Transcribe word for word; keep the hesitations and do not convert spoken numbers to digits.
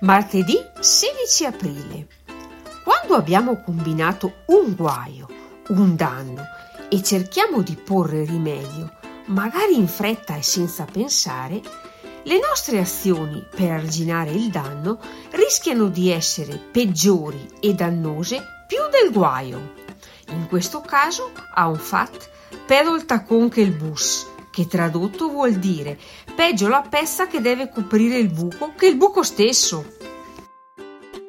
Martedì sedici aprile. Quando abbiamo combinato un guaio, un danno e cerchiamo di porre rimedio, magari in fretta e senza pensare, le nostre azioni per arginare il danno rischiano di essere peggiori e dannose più del guaio. In questo caso ha un fat pedo il tacon che il bus, che tradotto vuol dire peggio la pezza che deve coprire il buco che il buco stesso.